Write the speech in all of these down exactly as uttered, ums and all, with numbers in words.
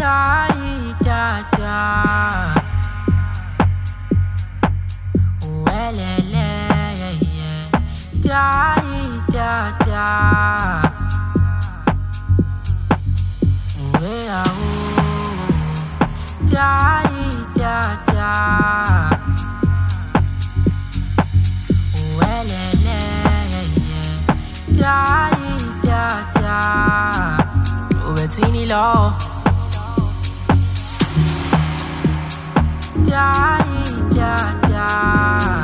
die, da, da. Well, yeah, yeah. Die, da, da. Well, oh. Die, da, da. Well, yeah, yeah. Die, da, da. Ubetzini lo. Da, da, da.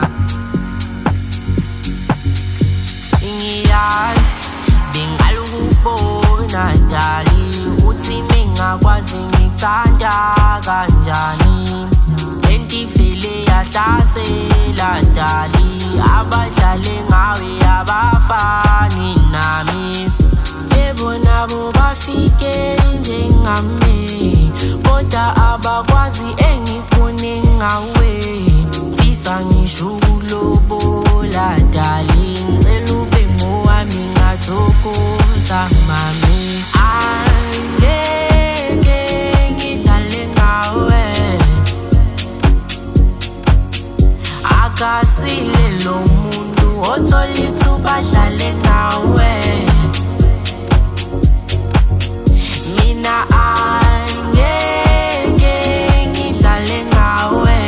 Ingiyazi bengalukubona dali uthi mingakwazi ngithanda kanjani lenti vele yahlasela dali abadlale ngawe abafani nami yebo nabo bafike njengami kodwa abakwazi engifune ngawe fisa ngisho ukulobola dali ngicela ube ngowami ngathokoza mami angeke ngidlale ngawe akasile lo muntu othola ithuba dlale ngawe mina angeke ngidlale ngawe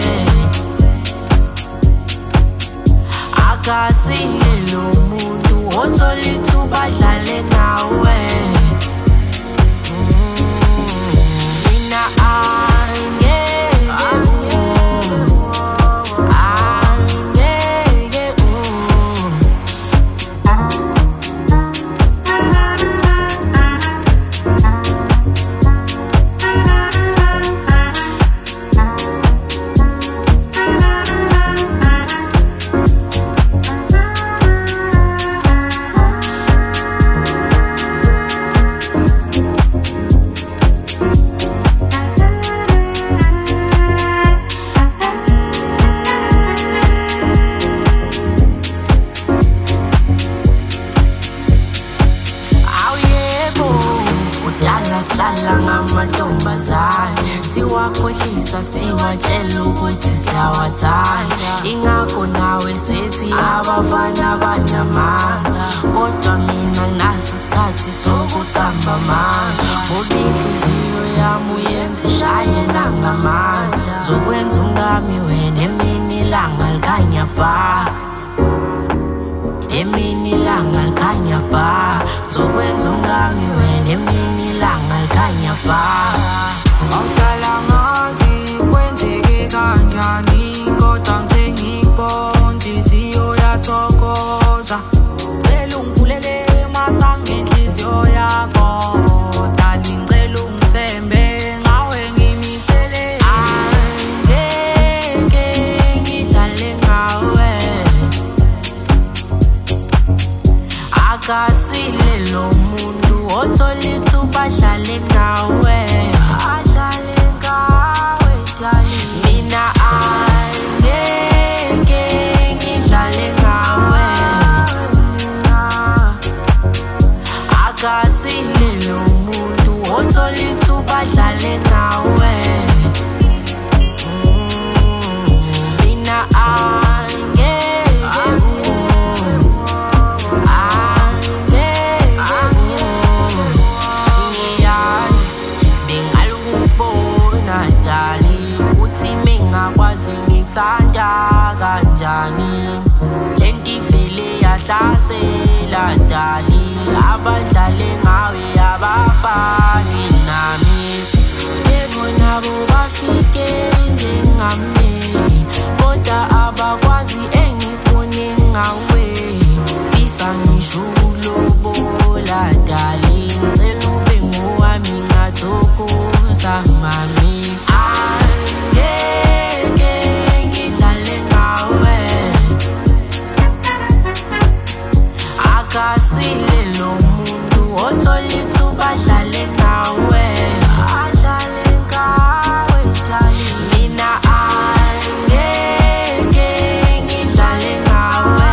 akasile lo muntu othola ithuba dlale ngawe mina angeke angeke Sihlala ngamantombazane siwakhohlisa siwatshela ukuthi siyawathanda ingakho nawe sethi abafana banamanga kodwa mina naso isikhathi sokuqamba amanga ngoba inhliziyo yami uyenza ishaye nangamandla zokwenza ungami wena emini ilanga likhanya ba emini ilanga likhanya ba zokwenza ungami wena emini ilanga likhanya ba awuqala ngazi kwenzeke kanjani kodwa ngithe ngikubona inhliziyo yathokoza ngicela ungivulele masango enhliziyo yakho dali ngicela ungithembe ngawe ngimisele angeke ngidlale ngawe akasile lo muntu othola ithuba dlale ngawe adlale ngawe dali mina angeke ngidlale ngawe akasile lo muntu othola ithuba dlale ngawe mina ngithanda kanjani lenti vele yahlasela dali abadlale ngawe abafani nami yebo nabo bafike njengami kodwa abakwazi engifune ngawe fisa ngisho ukulobola dali ngicela ube ngowami ngathokoza mami akasile lo muntu othola ithuba dlale ngawe adlale ngawe dali mina angeke ngidlale ngawe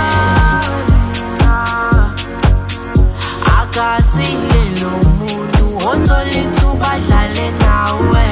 akasile lo muntu othola ithuba dlale ngawe ngawe